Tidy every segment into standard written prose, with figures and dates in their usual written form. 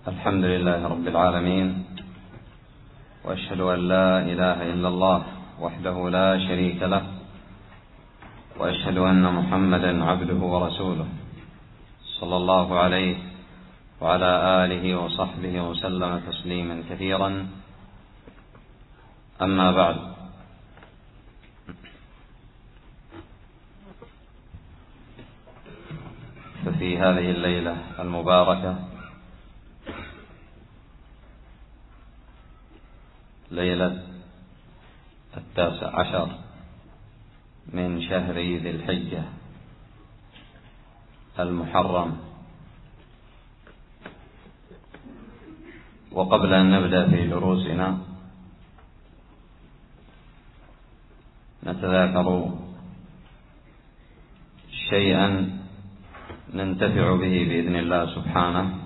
الحمد لله رب العالمين، وأشهد أن لا إله إلا الله وحده لا شريك له، وأشهد أن محمدا عبده ورسوله صلى الله عليه وعلى آله وصحبه وسلم تسليما كثيرا. أما بعد، ففي هذه الليلة المباركة، ليلة 19 من شهر ذي الحجة المحرم، وقبل أن نبدأ في دروسنا نتذاكر شيئا ننتفع به بإذن الله سبحانه.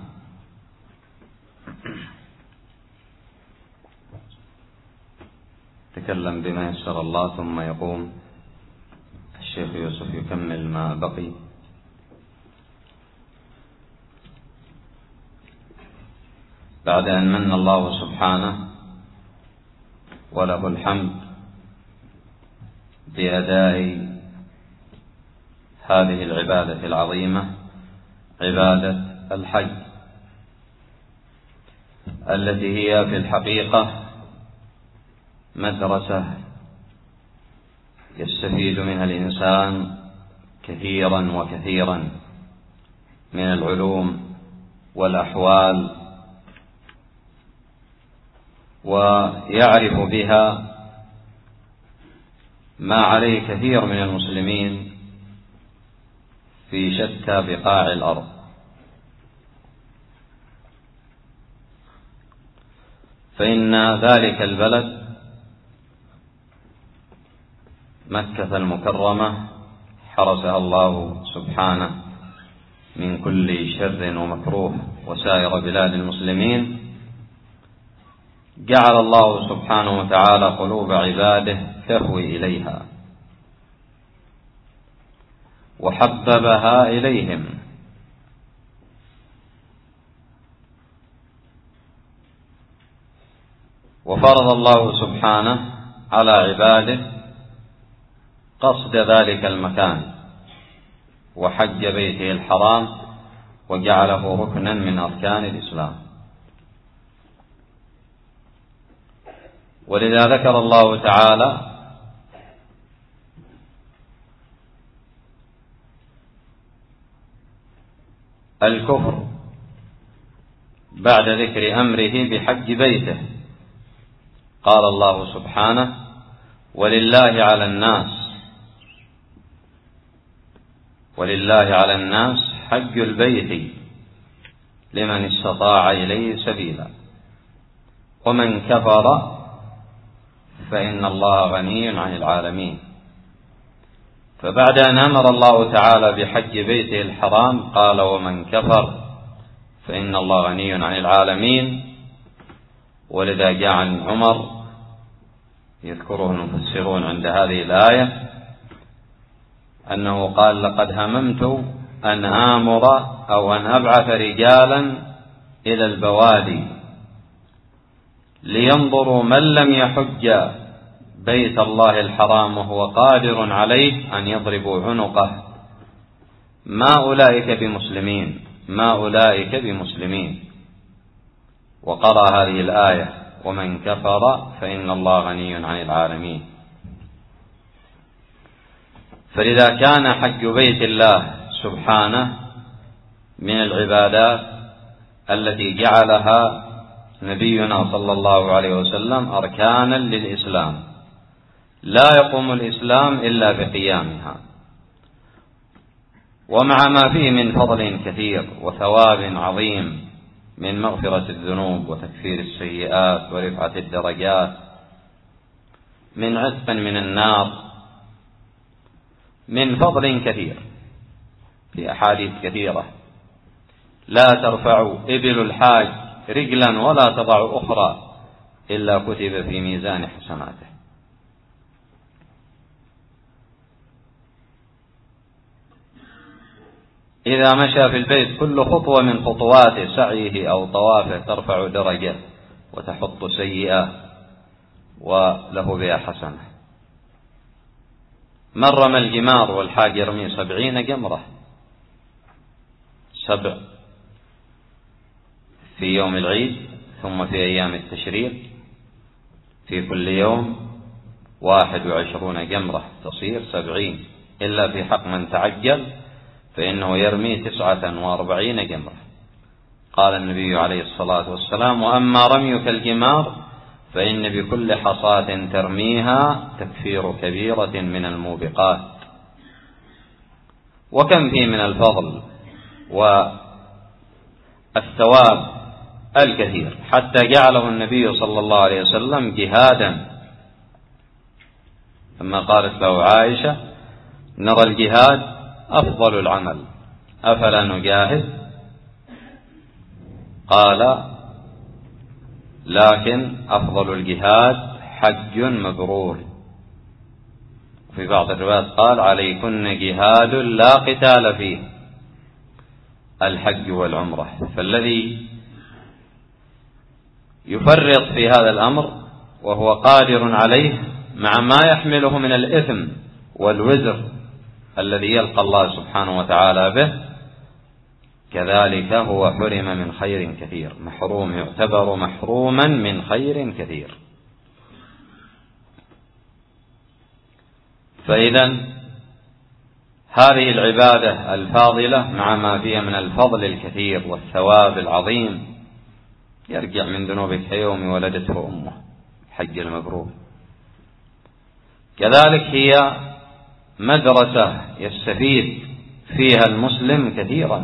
تكلم بما يسر الله، ثم يقوم الشيخ يوسف يكمل ما بقي. بعد أن من الله سبحانه وله الحمد بأداء هذه العبادة العظيمة، عبادة الحج، التي هي في الحقيقة مدرسة يستفيد منها الإنسان كثيرا وكثيرا من العلوم والأحوال، ويعرف بها ما عليه كثير من المسلمين في شتى بقاع الأرض. فإن ذلك البلد مكة المكرمة حرسها الله سبحانه من كل شر ومكروه، وسائر بلاد المسلمين جعل الله سبحانه وتعالى قلوب عباده تهوي إليها، وحببها إليهم، وفرض الله سبحانه على عباده قصد ذلك المكان وحج بيته الحرام، وجعله ركنا من أركان الإسلام. ولذا ذكر الله تعالى الكفر بعد ذكر أمره بحج بيته. قال الله سبحانه: ولله على الناس حج البيت لمن استطاع إليه سبيلا، ومن كفر فإن الله غني عن العالمين. فبعد أن أمر الله تعالى بحج بيته الحرام قال: ومن كفر فإن الله غني عن العالمين. ولذا جاء عن عمر يذكره المفسرون عند هذه الآية أنه قال: لقد هممت أن آمر أو أن أبعث رجالا إلى البوادي لينظروا من لم يحج بيت الله الحرام وهو قادر عليه أن يضربوا عنقه. ما أولئك بمسلمين. وقرأ هذه الآية: ومن كفر فإن الله غني عن العالمين. فلذا كان حج بيت الله سبحانه من العبادات التي جعلها نبينا صلى الله عليه وسلم أركانا للإسلام، لا يقوم الإسلام إلا بقيامها. ومع ما فيه من فضل كثير وثواب عظيم من مغفرة الذنوب وتكفير السيئات ورفعة الدرجات، من عتق من النار، من فضل كثير في أحاديث كثيرة: لا ترفع إبل الحاج رجلا ولا تضع أخرى إلا كتب في ميزان حسناته. إذا مشى في البيت كل خطوة من خطوات سعيه أو طوافه ترفع درجة وتحط سيئة وله بها حسنة. من رمى الجمار والحاج يرمي 70 جمرة، 7 في يوم العيد ثم في أيام التشريق، في كل يوم 21 جمرة تصير 70، إلا في حق من تعجل فإنه يرمي 49 جمرة. قال النبي عليه الصلاة والسلام: وأما رميك الجمار فإن بكل حصاة ترميها تكفير كبيرة من الموبقات. وكم فيه من الفضل والثواب الكثير، حتى جعله النبي صلى الله عليه وسلم جهادا، لما قالت له عائشة: نرى الجهاد أفضل العمل أفلا نجاهد؟ قال: لكن أفضل الجهاد حج مبرور. في بعض الروايات قال: عليكن جهاد لا قتال فيه، الحج والعمرة. فالذي يفرط في هذا الأمر وهو قادر عليه مع ما يحمله من الإثم والوزر الذي يلقى الله سبحانه وتعالى به، كذلك هو حرم من خير كثير، محروم، يعتبر محروما من خير كثير. فإذا هذه العبادة الفاضلة مع ما فيها من الفضل الكثير والثواب العظيم يرجع من ذنوبك كيوم ولدته أمه، حج المبرور. كذلك هي مدرسة يستفيد فيها المسلم كثيرا،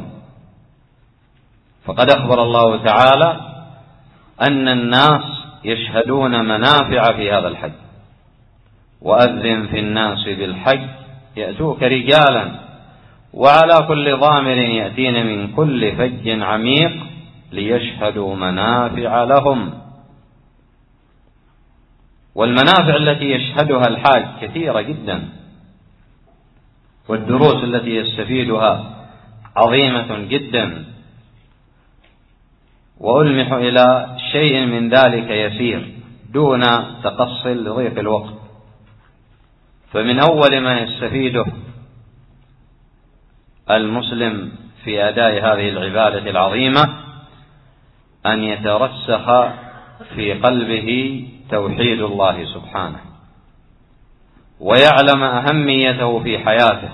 فقد أخبر الله تعالى أن الناس يشهدون منافع في هذا الحج: وأذن في الناس بالحج يأتوك رجالا وعلى كل ضامر يأتين من كل فج عميق ليشهدوا منافع لهم. والمنافع التي يشهدها الحاج كثيرة جدا، والدروس التي يستفيدها عظيمة جدا، وألمح إلى شيء من ذلك يسير دون تقصي لضيق الوقت. فمن أول ما يستفيده المسلم في أداء هذه العبادة العظيمة أن يترسخ في قلبه توحيد الله سبحانه، ويعلم أهميته في حياته.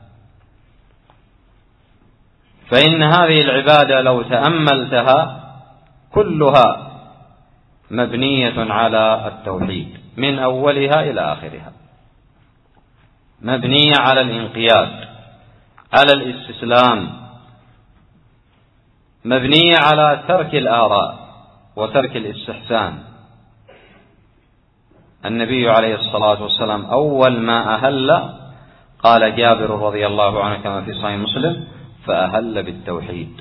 فإن هذه العبادة لو تأملتها كلها مبنية على التوحيد من أولها إلى آخرها، مبنية على الانقياد، على الاستسلام، مبنية على ترك الآراء وترك الاستحسان. النبي عليه الصلاة والسلام أول ما أهل قال جابر رضي الله عنه كما في صحيح مسلم: فأهل بالتوحيد.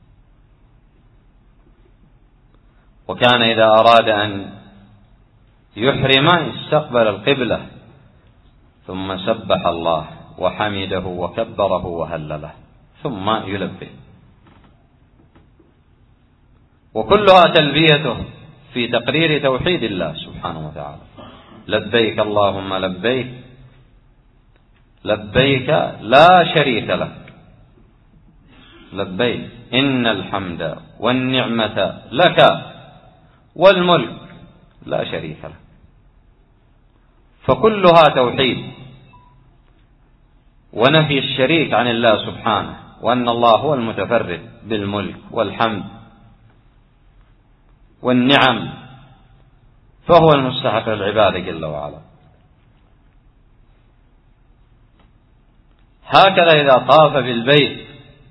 وكان إذا أراد أن يحرم استقبل القبلة ثم سبح الله وحمده وكبره وهلله ثم يلبي، وكلها تلبيته في تقرير توحيد الله سبحانه وتعالى: لبيك اللهم لبيك، لبيك لا شريك لك، لبيك إن الحمد والنعمة لك والملك لا شريك لك. فكلها توحيد ونفي الشريك عن الله سبحانه، وأن الله هو المتفرد بالملك والحمد والنعم، فهو المستحق للعبادة جل وعلا. هكذا إذا طاف بالبيت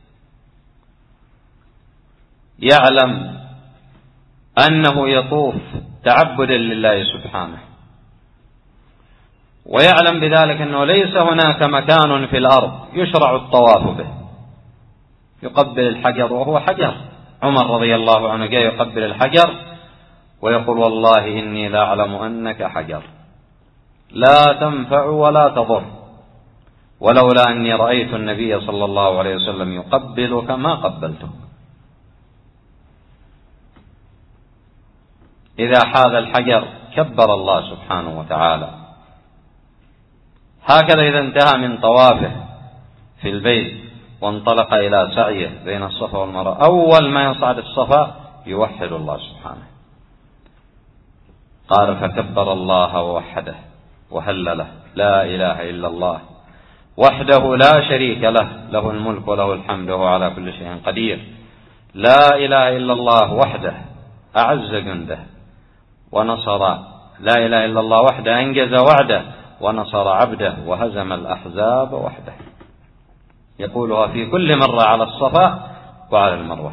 يعلم أنه يطوف تعبدا لله سبحانه، ويعلم بذلك أنه ليس هناك مكان في الأرض يشرع الطواف به. يقبل الحجر وهو حجر. عمر رضي الله عنه جاء يقبل الحجر ويقول: والله إني لا أعلم أنك حجر لا تنفع ولا تضر، ولولا أني رأيت النبي صلى الله عليه وسلم يقبلك ما قبلتك. إذا حاذ الحجر كبر الله سبحانه وتعالى. هكذا إذا انتهى من طوافه في البيت وانطلق إلى سعيه بين الصفا والمروة، أول ما يصعد الصفا يوحد الله سبحانه. قال فكبر الله ووحده وهلله لا إله إلا الله وحده لا شريك له، له الملك وله الحمد وهو على كل شيء قدير. لا إله إلا الله وحده أعز جنده ونصر، لا إله إلا الله وحده أنجز وعده ونصر عبده وهزم الأحزاب وحده. يقولها في كل مرة على الصفا وعلى المروة.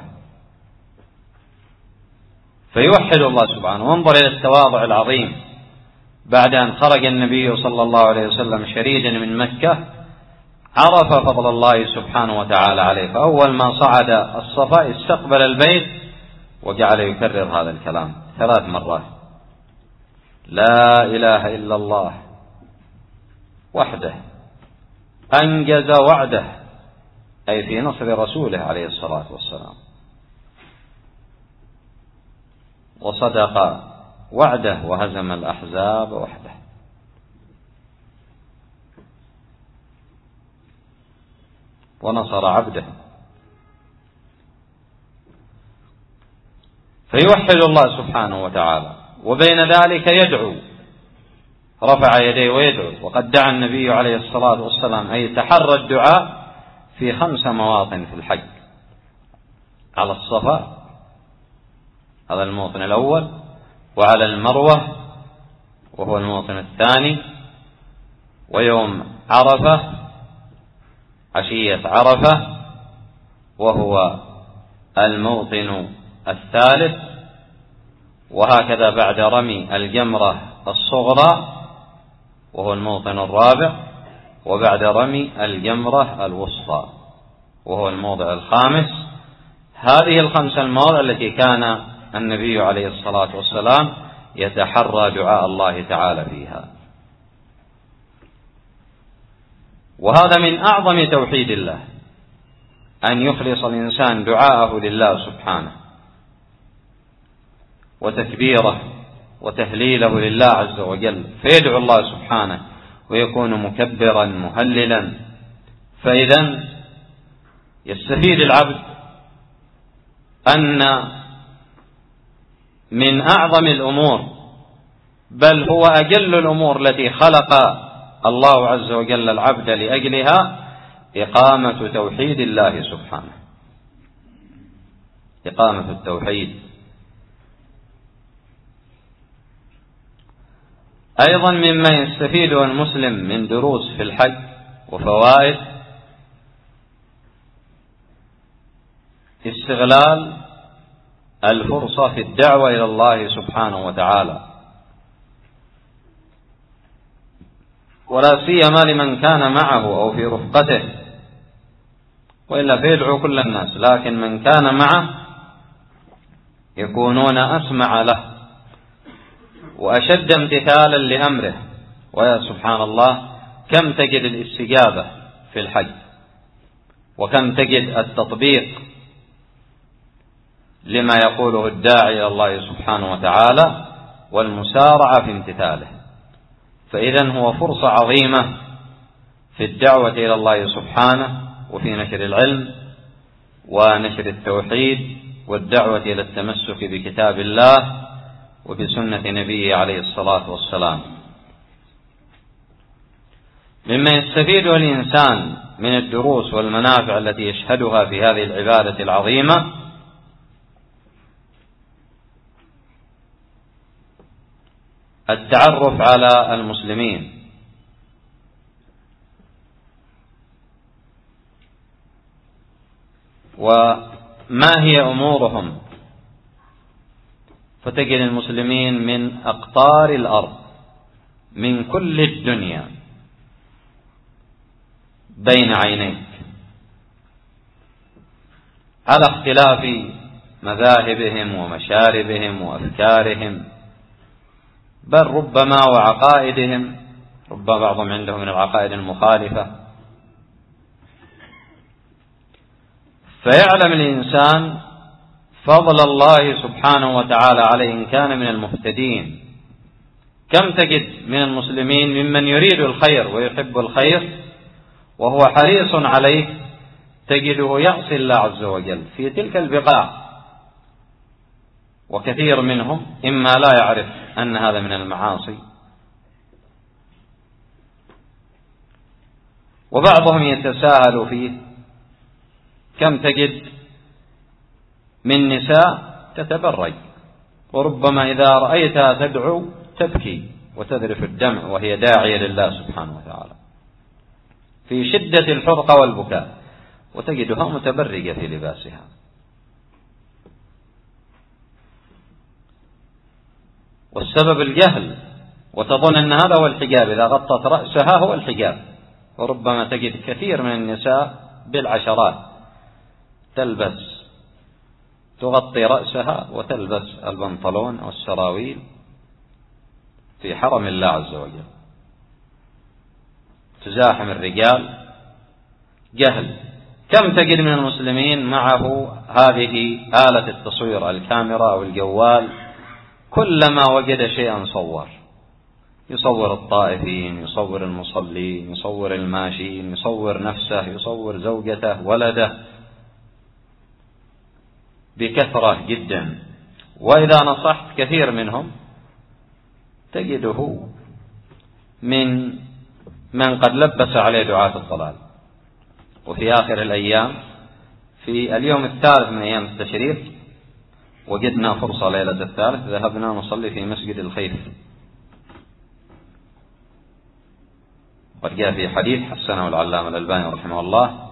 فيوحد الله سبحانه. وانظر إلى التواضع العظيم بعد أن خرج النبي صلى الله عليه وسلم شريدا من مكة، عرف فضل الله سبحانه وتعالى عليه، فأول ما صعد الصفا استقبل البيت وجعل يكرر هذا الكلام 3 مرات: لا إله إلا الله وحده أنجز وعده، أي في نصر رسوله عليه الصلاة والسلام، وصدق وعده وهزم الأحزاب وحده. ونصر عبده. فيوحد الله سبحانه وتعالى، وبين ذلك يدعو، رفع يديه ويدعو. وقد دعا النبي عليه الصلاة والسلام أي تحرى الدعاء في 5 مواطن في الحج: على الصفا هذا الموطن الأول، وعلى المروة وهو الموطن الثاني، ويوم عرفة عشية عرفة وهو الموطن الثالث، وهكذا بعد رمي الجمرة الصغرى وهو الموطن الرابع، وبعد رمي الجمرة الوسطى وهو الموضع الخامس. هذه ال5 المواضع التي كان النبي عليه الصلاة والسلام يتحرى دعاء الله تعالى فيها. وهذا من أعظم توحيد الله، أن يخلص الإنسان دعاءه لله سبحانه، وتكبيره وتهليله لله عز وجل، فيدعو الله سبحانه ويكون مكبرا مهللا. فإذا يستفيد العبد أن من أعظم الأمور، بل هو أجل الأمور التي خلق الله عز وجل العبد لأجلها، إقامة توحيد الله سبحانه، إقامة التوحيد. أيضا مما يستفيده المسلم من دروس في الحج وفوائد: استغلال الفرصة في الدعوة إلى الله سبحانه وتعالى، ولا سيما لمن كان معه أو في رفقته، وإلا فيدعو كل الناس، لكن من كان معه يكونون أسمع له وأشد امتثالا لأمره. ويا سبحان الله، كم تجد الاستجابة في الحج، وكم تجد التطبيق لما يقوله الداعي إلى الله سبحانه وتعالى، والمسارعة في امتثاله. فإذا هو فرصة عظيمة في الدعوة إلى الله سبحانه، وفي نشر العلم ونشر التوحيد، والدعوة إلى التمسك بكتاب الله وبسنة نبيه عليه الصلاة والسلام. مما يستفيده الإنسان من الدروس والمنافع التي يشهدها في هذه العبادة العظيمة: التعرف على المسلمين، وما هي أمورهم. فتجد المسلمين من أقطار الأرض، من كل الدنيا بين عينيك، على اختلاف مذاهبهم ومشاربهم وأفكارهم، بل ربما وعقائدهم، ربما بعضهم عندهم من العقائد المخالفة فيعلم الإنسان فضل الله سبحانه وتعالى عليه إن كان من المهتدين. كم تجد من المسلمين ممن يريد الخير ويحب الخير وهو حريص عليه، تجده يعصي الله عز وجل في تلك البقاع، وكثير منهم إما لا يعرف أن هذا من المعاصي، وبعضهم يتساهل فيه. كم تجد من نساء تتبرج، وربما إذا رأيتها تدعو تبكي وتذرف الدمع وهي داعية لله سبحانه وتعالى في شدة الحرقة والبكاء، وتجدها متبرجة في لباسها. والسبب الجهل، وتظن أن هذا هو الحجاب، إذا غطت رأسها هو الحجاب. وربما تجد كثير من النساء بالعشرات تغطي رأسها وتلبس البنطلون أو السراويل في حرم الله عز وجل، تزاحم الرجال. جهل. كم تجد من المسلمين معه هذه آلة التصوير، الكاميرا أو الجوال، كلما وجد شيئا يصور الطائفين، يصور المصلين، يصور الماشين، يصور نفسه، يصور زوجته، ولده، بكثرة جدا. وإذا نصحت كثير منهم تجده من قد لبس عليه دعاة الضلال. وفي آخر الأيام، في اليوم الثالث من أيام التشريق، وجدنا فرصة ليلة الثالث، ذهبنا نصلي في مسجد الخيف. قد جاء في حديث حسنه العلامة الألباني رحمه الله،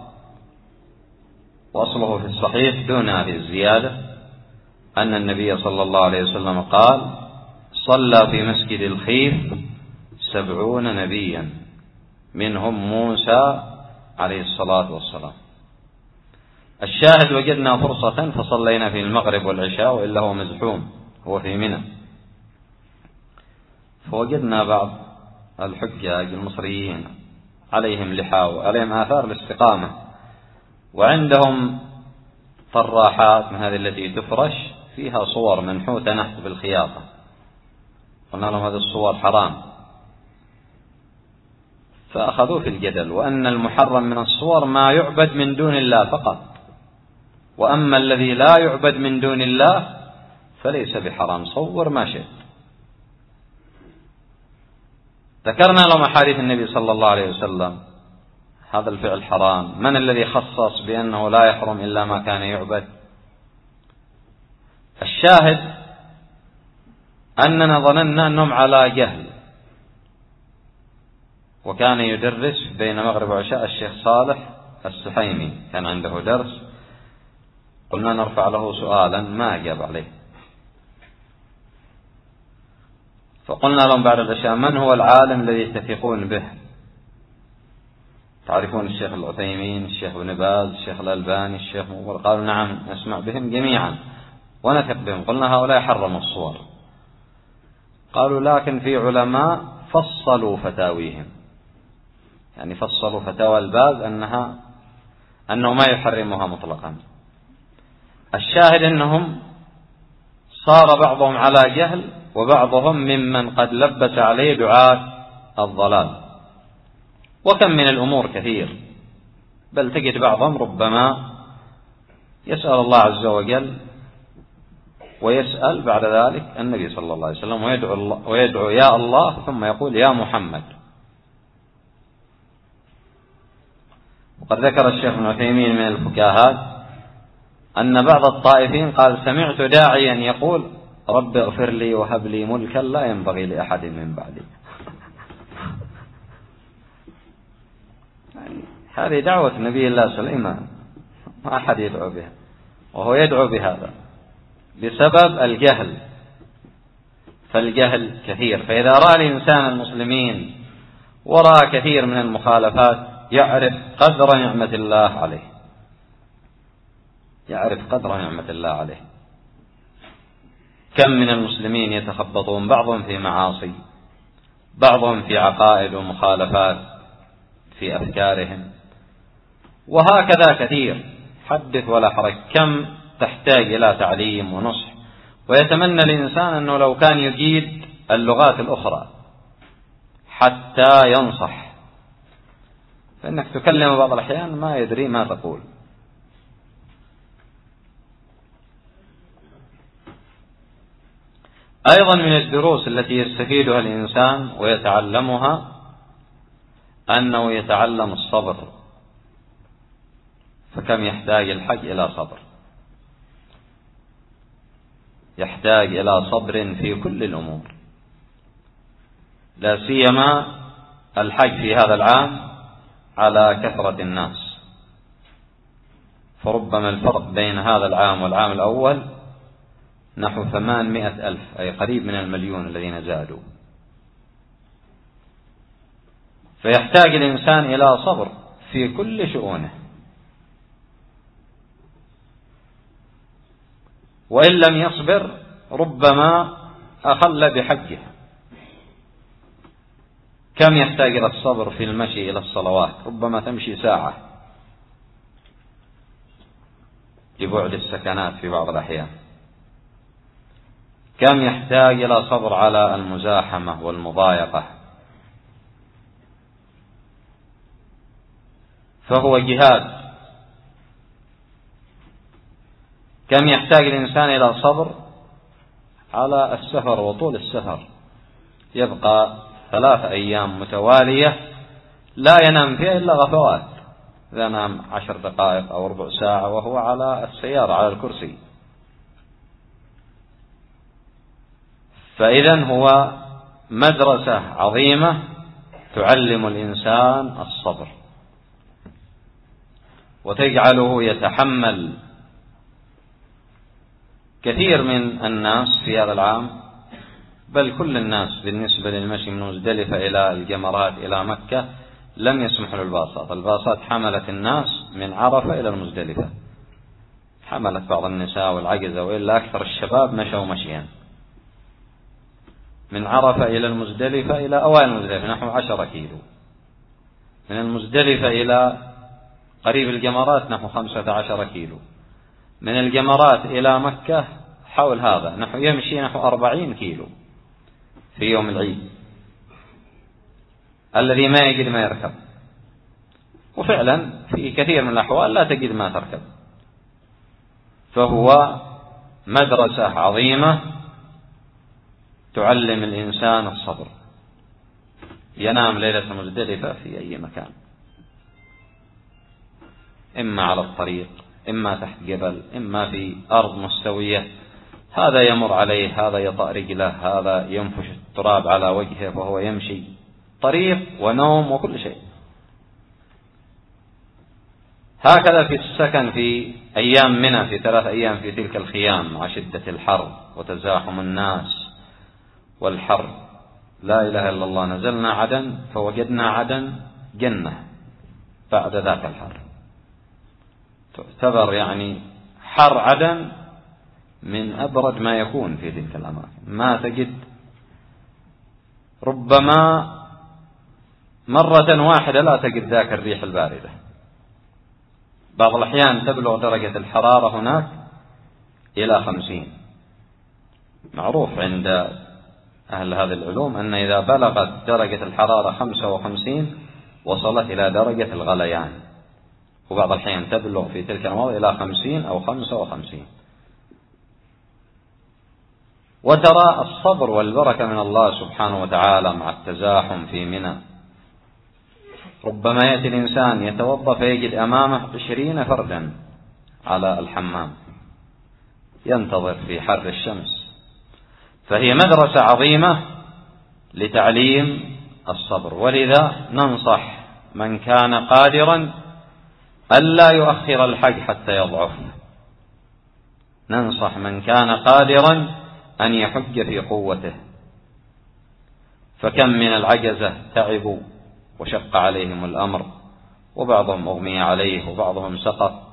وأصله في الصحيح دون هذه الزيادة، أن النبي صلى الله عليه وسلم قال: صلى في مسجد الخيف 70 نبيا منهم موسى عليه الصلاة والسلام. الشاهد: وجدنا فرصة فصلينا في المغرب والعشاء، وإلا هو مزحوم، هو في منى. فوجدنا بعض الحجاج المصريين عليهم لحى وعليهم آثار الاستقامة، وعندهم طراحات من هذه التي تفرش فيها صور منحوتة نحت بالخياطة. قلنا لهم هذه الصور حرام، فأخذوا في الجدل، وأن المحرم من الصور ما يعبد من دون الله فقط، وأما الذي لا يعبد من دون الله فليس بحرام، صور ما شئت. ذكرنا لهم أحاديث النبي صلى الله عليه وسلم، هذا الفعل حرام. من الذي خصص بأنه لا يحرم إلا ما كان يعبد؟ الشاهد أننا ظننا أنهم على جهل. وكان يدرس بين مغرب وعشاء الشيخ صالح السحيمي، كان عنده درس، قلنا نرفع له سؤالا ما أجاب عليه، فقلنا لهم بعد العشاء: من هو العالم الذي تثقون به؟ تعرفون الشيخ العثيمين، الشيخ ابن باز، الشيخ الألباني، الشيخ مقبل؟ قالوا: نعم، نسمع بهم جميعا ونثق بهم. قلنا: هؤلاء حرموا الصور. قالوا: لكن في علماء فصلوا فتاويهم، يعني فصلوا فتاوى الباز أنه ما يحرمها مطلقا. الشاهد أنهم صار بعضهم على جهل، وبعضهم ممن قد لبس عليه دعاة الضلال. وكم من الأمور كثير، بل تجد بعضهم ربما يسأل الله عز وجل ويسأل بعد ذلك النبي صلى الله عليه وسلم، ويدعو يا الله ثم يقول يا محمد. وقد ذكر الشيخ ابن عثيمين من الفكاهات أن بعض الطائفين قال: سمعت داعيا يقول: رب اغفر لي وهب لي ملكا لا ينبغي لأحد من بعدي. يعني هذه دعوة نبي الله سليمان، ما أحد يدعو بها، وهو يدعو بهذا بسبب الجهل. فالجهل كثير. فإذا رأى الإنسان المسلمين ورأى كثير من المخالفات يعرف قدر نعمة الله عليه، يعرف قدر نعمة الله عليه. كم من المسلمين يتخبطون، بعضهم في معاصي، بعضهم في عقائد ومخالفات في أفكارهم، وهكذا كثير حدث ولا حرج، كم تحتاج إلى تعليم ونصح. ويتمنى الإنسان أنه لو كان يجيد اللغات الأخرى حتى ينصح، فإنك تكلم بعض الأحيان ما يدري ما تقول. أيضا من الدروس التي يستفيدها الإنسان ويتعلمها أنه يتعلم الصبر، فكم يحتاج الحج إلى صبر، يحتاج إلى صبر في كل الأمور، لا سيما الحج في هذا العام على كثرة الناس، فربما الفرق بين هذا العام والعام الأول نحو 800,000، أي قريب من 1,000,000 الذين زادوا. فيحتاج الإنسان إلى صبر في كل شؤونه، وإن لم يصبر ربما أخل بحجه. كم يحتاج إلى الصبر في المشي إلى الصلوات، ربما تمشي ساعة لبعد السكنات في بعض الأحيان. كم يحتاج إلى صبر على المزاحمة والمضايقة، فهو جهاد. كم يحتاج الإنسان إلى صبر على السفر وطول السفر، يبقى 3 أيام متوالية لا ينام فيها إلا غفوات، إذا نام 10 دقائق أو ربع ساعة وهو على السيارة على الكرسي. فإذا هو مدرسة عظيمة تعلم الإنسان الصبر وتجعله يتحمل. كثير من الناس في هذا العام، بل كل الناس بالنسبة للمشي من مزدلفة إلى الجمرات إلى مكة لم يسمحوا للباصات. الباصات حملت الناس من عرفة إلى المزدلفة، حملت بعض النساء والعجزة، وإلا أكثر الشباب مشوا مشيا من عرفة إلى المزدلفة إلى أوائل المزدلفة نحو 10 كيلو، من المزدلفة إلى قريب الجمرات نحو 15 كيلو، من الجمرات إلى مكة حول هذا نحو يمشي نحو 40 كيلو في يوم العيد. الذي ما يجد ما يركب، وفعلا في كثير من الأحوال لا تجد ما تركب. فهو مدرسة عظيمة تعلم الإنسان الصبر. ينام ليلة مزدلفة في أي مكان، إما على الطريق، إما تحت جبل، إما في أرض مستوية، هذا يمر عليه، هذا يطأ رجله، هذا ينفش التراب على وجهه وهو يمشي، طريق ونوم وكل شيء. هكذا في السكن في أيام منى، في 3 أيام في تلك الخيام مع شدة الحر وتزاحم الناس والحر. لا إله إلا الله، نزلنا عدن فوجدنا عدن جنة بعد ذاك الحر. تعتبر يعني حر عدن من أبرد ما يكون في تلك الأماكن، ما تجد ربما مرة واحدة لا تجد ذاك الريح الباردة. بعض الأحيان تبلغ درجة الحرارة هناك إلى 50. معروف عند أهل هذه العلوم أن إذا بلغت درجة الحرارة 55 وصلت إلى درجة الغليان، وبعض الأحيان تبلغ في تلك المواضع إلى 50 أو 55. وترى الصبر والبركة من الله سبحانه وتعالى مع التزاحم في منى. ربما يأتي الإنسان يتوضأ فيجد أمامه 20 فردا على الحمام ينتظر في حر الشمس. فهي مدرسة عظيمة لتعليم الصبر. ولذا ننصح من كان قادرا ألا يؤخر الحج حتى يضعف، ننصح من كان قادرا أن يحج في قوته. فكم من العجزة تعبوا وشق عليهم الأمر، وبعضهم أغمي عليه وبعضهم سقط،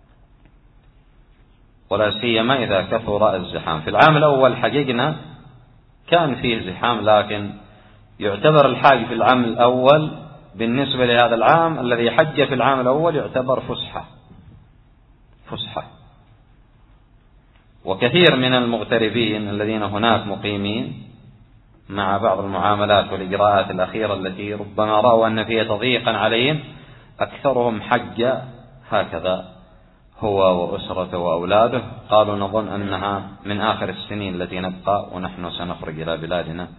ولا سيما إذا كثر الزحام. في العام الأول حججنا كان فيه زحام، لكن يعتبر الحاج في العام الأول بالنسبة لهذا العام الذي حج في العام الأول يعتبر فسحة، فسحة. وكثير من المغتربين الذين هناك مقيمين مع بعض المعاملات والإجراءات الأخيرة التي ربما رأوا أن فيها تضييقا عليهم، أكثرهم حج هكذا هو وأسرته وأولاده، قالوا نظن أنها من آخر السنين التي نبقى ونحن سنخرج إلى بلادنا.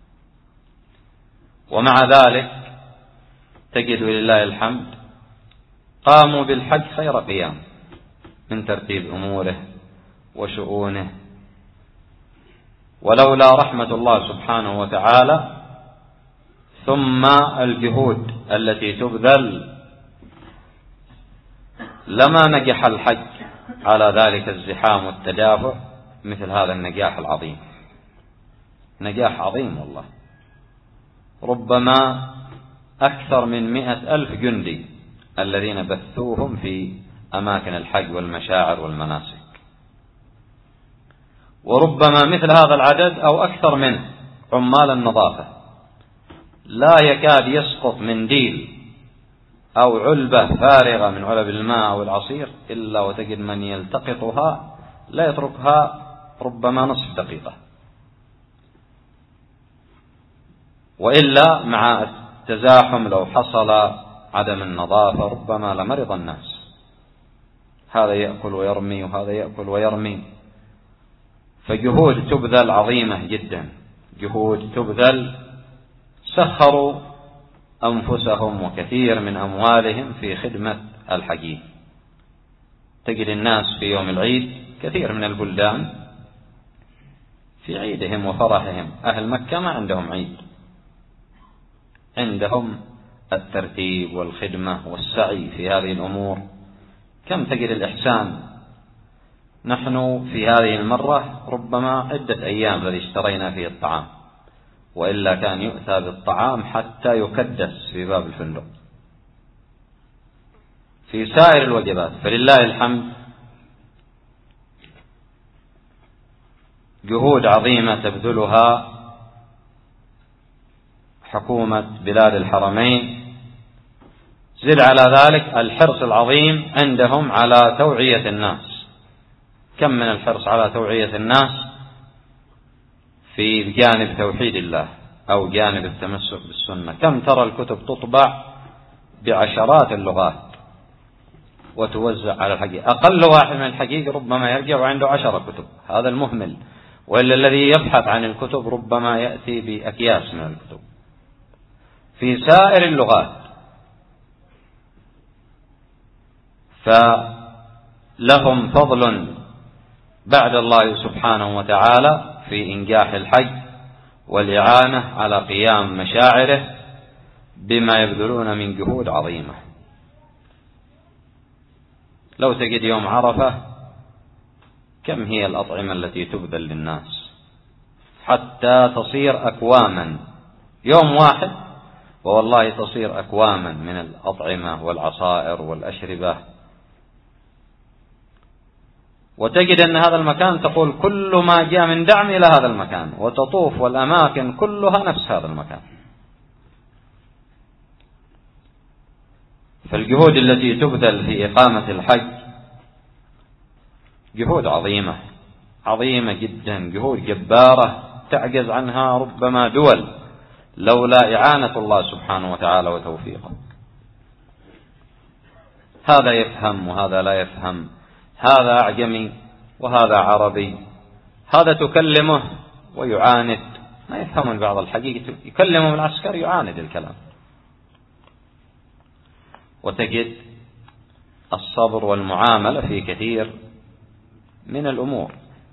ومع ذلك تجد ولله الحمد قاموا بالحج خير قيام من ترتيب أموره وشؤونه. ولولا رحمة الله سبحانه وتعالى ثم الجهود التي تبذل لما نجح الحج على ذلك الزحام والتدافع مثل هذا النجاح العظيم. نجاح عظيم والله، ربما أكثر من 100,000 جندي الذين بثوهم في أماكن الحج والمشاعر والمناسك، وربما مثل هذا العدد أو أكثر منه عمال النظافة. لا يكاد يسقط منديل أو علبة فارغة من علب الماء أو العصير إلا وتجد من يلتقطها لا يتركها ربما نصف دقيقة، وإلا مع التزاحم لو حصل عدم النظافة ربما لمرض الناس. هذا يأكل ويرمي وهذا يأكل ويرمي. فجهود تبذل عظيمة جدا، جهود تبذل. سخروا أنفسهم وكثير من أموالهم في خدمة الحجيج. تجد الناس في يوم العيد كثير من البلدان في عيدهم وفرحهم. أهل مكة ما عندهم عيد، عندهم الترتيب والخدمة والسعي في هذه الأمور. كم تجد الإحسان. نحن في هذه المرة ربما عدة أيام الذي اشترينا فيه الطعام، وإلا كان يؤتى بالطعام حتى يكدس في باب الفندق. في سائر الوجبات فلله الحمد جهود عظيمة تبذلها حكومة بلاد الحرمين. زد على ذلك الحرص العظيم عندهم على توعية الناس. كم من الحرص على توعية الناس في جانب توحيد الله أو جانب التمسك بالسنة. كم ترى الكتب تطبع بعشرات اللغات وتوزع على الحقيقة. أقل واحد من الحقيقة ربما يرجع وعنده 10 كتب، هذا المهمل. وإلا الذي يبحث عن الكتب ربما يأتي بأكياس من الكتب في سائر اللغات. فلهم فضل بعد الله سبحانه وتعالى في إنجاح الحج والإعانة على قيام مشاعره بما يبذلون من جهود عظيمة. لو تجد يوم عرفة كم هي الأطعمة التي تبذل للناس حتى تصير أكواما، يوم واحد والله تصير أكواما من الأطعمة والعصائر والأشربة. وتجد أن هذا المكان تقول كل ما جاء من دعم إلى هذا المكان، وتطوف والأماكن كلها نفس هذا المكان. فالجهود التي تبذل في إقامة الحج جهود عظيمة عظيمة جدا، جهود جبارة تعجز عنها ربما دول لولا إعانة الله سبحانه وتعالى وتوفيقه. هذا يفهم وهذا لا يفهم، هذا أعجمي وهذا عربي، هذا تكلمه ويعاند، ما يفهمون بعض الحقيقة. يكلمه العسكري يعاند الكلام. وتجد الصبر والمعاملة في كثير من الأمور.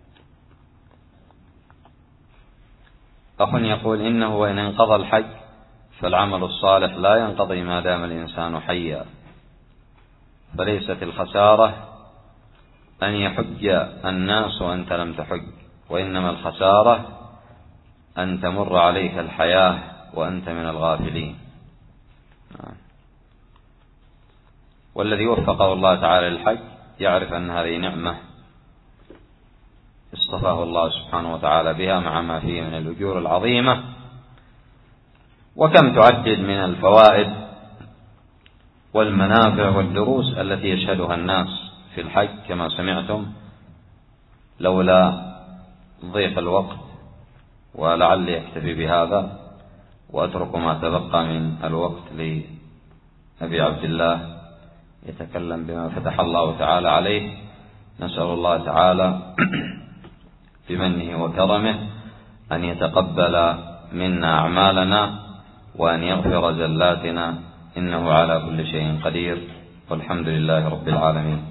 أخ يقول إنه وإن انقضى الحج فالعمل الصالح لا ينقضي ما دام الإنسان حيا، فليست الخسارة أن يحج الناس وأنت لم تحج، وإنما الخسارة أن تمر عليك الحياة وأنت من الغافلين. والذي وفقه الله تعالى للحج يعرف أن هذه نعمة اصطفاه الله سبحانه وتعالى بها مع ما فيه من الأجور العظيمة. وكم تعدد من الفوائد والمنافع والدروس التي يشهدها الناس في الحج كما سمعتم، لولا ضيق الوقت، ولعلي أكتفي بهذا وأترك ما تبقى من الوقت لأبي عبد الله يتكلم بما فتح الله تعالى عليه. نسأل الله تعالى بمنه وكرمه أن يتقبل منا أعمالنا وأن يغفر زلاتنا، إنه على كل شيء قدير، والحمد لله رب العالمين.